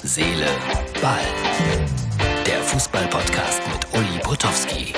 Seele, Ball. Der Fußball-Podcast mit Uli Potowski.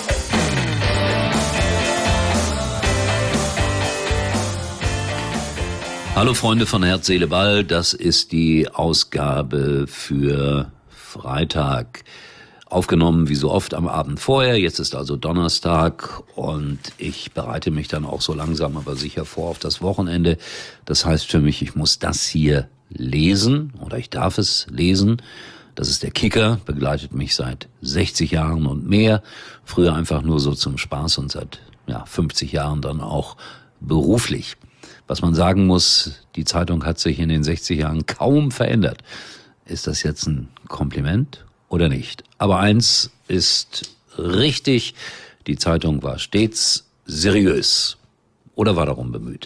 Hallo Freunde von Herz, Seele, Ball. Das ist die Ausgabe für Freitag. Aufgenommen wie so oft am Abend vorher. Jetzt ist also Donnerstag und ich bereite mich dann auch so langsam aber sicher vor auf das Wochenende. Das heißt für mich, ich muss das hier lesen oder ich darf es lesen. Das ist der Kicker, begleitet mich seit 60 Jahren und mehr. Früher einfach nur so zum Spaß und seit 50 Jahren dann auch beruflich. Was man sagen muss, die Zeitung hat sich in den 60 Jahren kaum verändert. Ist das jetzt ein Kompliment oder nicht? Aber eins ist richtig, die Zeitung war stets seriös oder war darum bemüht.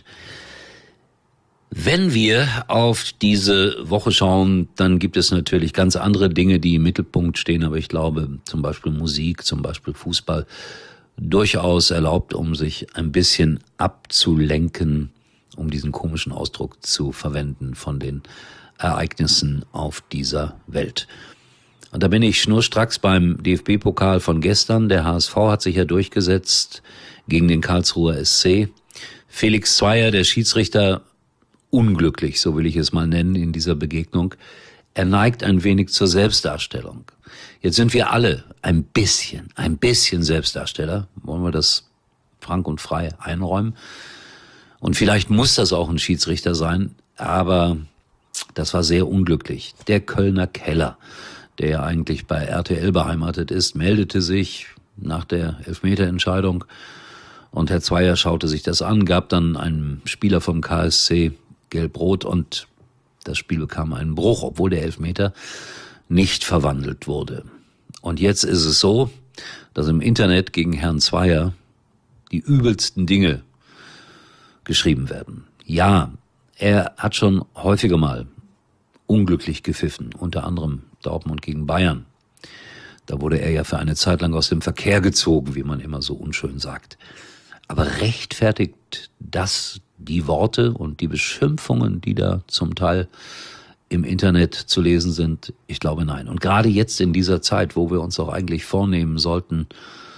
Wenn wir auf diese Woche schauen, dann gibt es natürlich ganz andere Dinge, die im Mittelpunkt stehen, aber ich glaube zum Beispiel Musik, zum Beispiel Fußball, durchaus erlaubt, um sich ein bisschen abzulenken, um diesen komischen Ausdruck zu verwenden von den Ereignissen auf dieser Welt. Und da bin ich schnurstracks beim DFB-Pokal von gestern. Der HSV hat sich ja durchgesetzt gegen den Karlsruher SC. Felix Zweier, der Schiedsrichter, unglücklich, so will ich es mal nennen, in dieser Begegnung. Er neigt ein wenig zur Selbstdarstellung. Jetzt sind wir alle ein bisschen Selbstdarsteller. Wollen wir das frank und frei einräumen? Und vielleicht muss das auch ein Schiedsrichter sein, aber das war sehr unglücklich. Der Kölner Keller, der ja eigentlich bei RTL beheimatet ist, meldete sich nach der Elfmeterentscheidung und Herr Zweier schaute sich das an, gab dann einem Spieler vom KSC Gelb-Rot und das Spiel bekam einen Bruch, obwohl der Elfmeter nicht verwandelt wurde. Und jetzt ist es so, dass im Internet gegen Herrn Zweier die übelsten Dinge geschrieben werden. Ja, er hat schon häufiger mal unglücklich gepfiffen, unter anderem Dortmund gegen Bayern. Da wurde er ja für eine Zeit lang aus dem Verkehr gezogen, wie man immer so unschön sagt. Aber rechtfertigt das die Worte und die Beschimpfungen, die da zum Teil im Internet zu lesen sind? Ich glaube nein. Und gerade jetzt in dieser Zeit, wo wir uns auch eigentlich vornehmen sollten,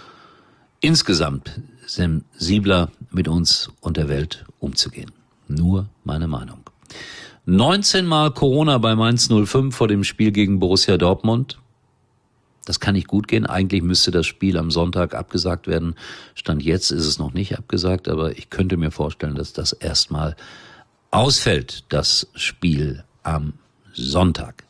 insgesamt sensibler mit uns und der Welt umzugehen. Nur meine Meinung. 19 Mal Corona bei Mainz 05 vor dem Spiel gegen Borussia Dortmund. Das kann nicht gut gehen. Eigentlich müsste das Spiel am Sonntag abgesagt werden. Stand jetzt ist es noch nicht abgesagt, aber ich könnte mir vorstellen, dass das erstmal ausfällt, das Spiel am Sonntag.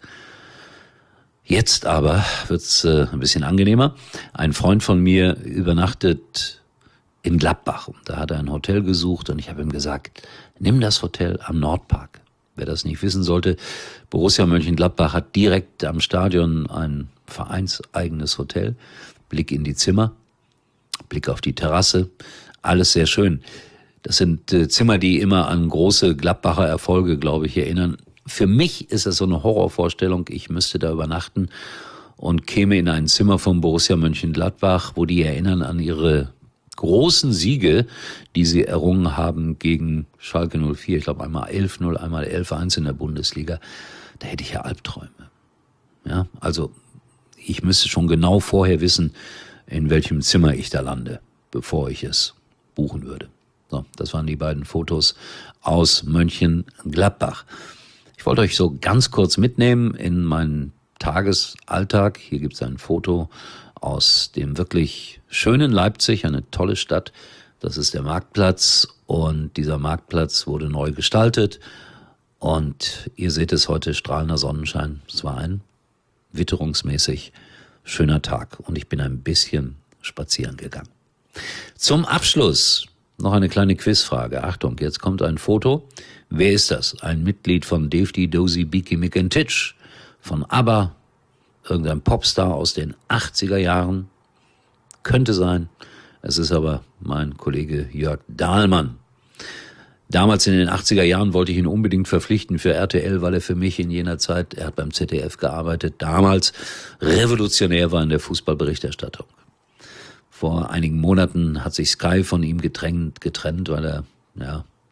Jetzt aber wird's ein bisschen angenehmer. Ein Freund von mir übernachtet in Gladbach. Da hat er ein Hotel gesucht und ich habe ihm gesagt, nimm das Hotel am Nordpark. Wer das nicht wissen sollte, Borussia Mönchengladbach hat direkt am Stadion ein vereinseigenes Hotel. Blick in die Zimmer, Blick auf die Terrasse, alles sehr schön. Das sind Zimmer, die immer an große Gladbacher Erfolge, glaube ich, erinnern. Für mich ist das so eine Horrorvorstellung, ich müsste da übernachten und käme in ein Zimmer von Borussia Mönchengladbach, wo die erinnern an ihre großen Siege, die sie errungen haben gegen Schalke 04. Ich glaube einmal 11-0, einmal 11-1 in der Bundesliga. Da hätte ich ja Albträume. Ja, also ich müsste schon genau vorher wissen, in welchem Zimmer ich da lande, bevor ich es buchen würde. So, das waren die beiden Fotos aus Mönchengladbach. Ich wollte euch so ganz kurz mitnehmen in meinen Tagesalltag. Hier gibt es ein Foto aus dem wirklich schönen Leipzig, eine tolle Stadt. Das ist der Marktplatz und dieser Marktplatz wurde neu gestaltet. Und ihr seht es heute, strahlender Sonnenschein. Es war ein witterungsmäßig schöner Tag und ich bin ein bisschen spazieren gegangen. Zum Abschluss noch eine kleine Quizfrage. Achtung, jetzt kommt ein Foto. Wer ist das? Ein Mitglied von Davey Dozy Beaky Mick and Titch, von ABBA, irgendein Popstar aus den 80er Jahren? Könnte sein. Es ist aber mein Kollege Jörg Dahlmann. Damals in den 80er Jahren wollte ich ihn unbedingt verpflichten für RTL, weil er für mich in jener Zeit, er hat beim ZDF gearbeitet, damals revolutionär war in der Fußballberichterstattung. Vor einigen Monaten hat sich Sky von ihm getrennt, weil er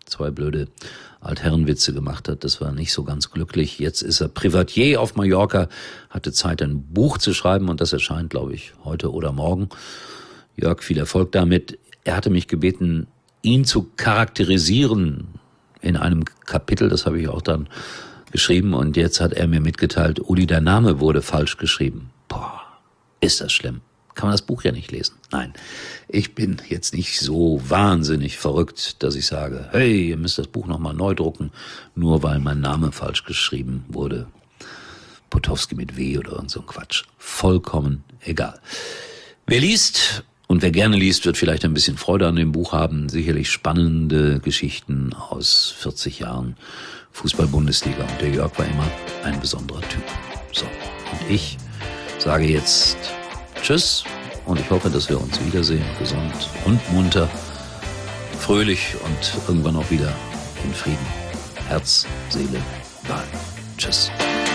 2 blöde Altherrenwitze gemacht hat. Das war nicht so ganz glücklich. Jetzt ist er Privatier auf Mallorca, hatte Zeit, ein Buch zu schreiben und das erscheint, glaube ich, heute oder morgen. Jörg, viel Erfolg damit. Er hatte mich gebeten, ihn zu charakterisieren in einem Kapitel, das habe ich auch dann geschrieben und jetzt hat er mir mitgeteilt, Uli, der Name wurde falsch geschrieben. Boah, ist das schlimm. Kann man das Buch ja nicht lesen. Nein, ich bin jetzt nicht so wahnsinnig verrückt, dass ich sage, hey, ihr müsst das Buch nochmal neu drucken, nur weil mein Name falsch geschrieben wurde. Potowski mit W oder so ein Quatsch. Vollkommen egal. Wer liest und wer gerne liest, wird vielleicht ein bisschen Freude an dem Buch haben. Sicherlich spannende Geschichten aus 40 Jahren Fußball-Bundesliga. Und der Jörg war immer ein besonderer Typ. So, und ich sage jetzt Tschüss und ich hoffe, dass wir uns wiedersehen, gesund und munter, fröhlich und irgendwann auch wieder in Frieden. Herz, Seele, Ball. Tschüss.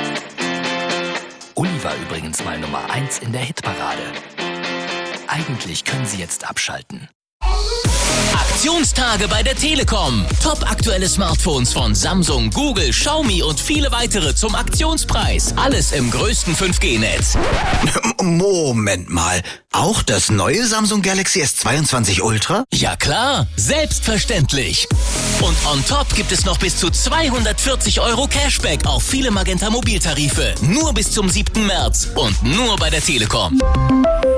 Uli war übrigens mal Nummer 1 in der Hitparade. Eigentlich können Sie jetzt abschalten. Aktionstage bei der Telekom. Top aktuelle Smartphones von Samsung, Google, Xiaomi und viele weitere zum Aktionspreis. Alles im größten 5G-Netz. Moment mal. Auch das neue Samsung Galaxy S22 Ultra? Ja klar, selbstverständlich. Und on top gibt es noch bis zu 240 € Cashback auf viele Magenta Mobiltarife. Nur bis zum 7. März und nur bei der Telekom.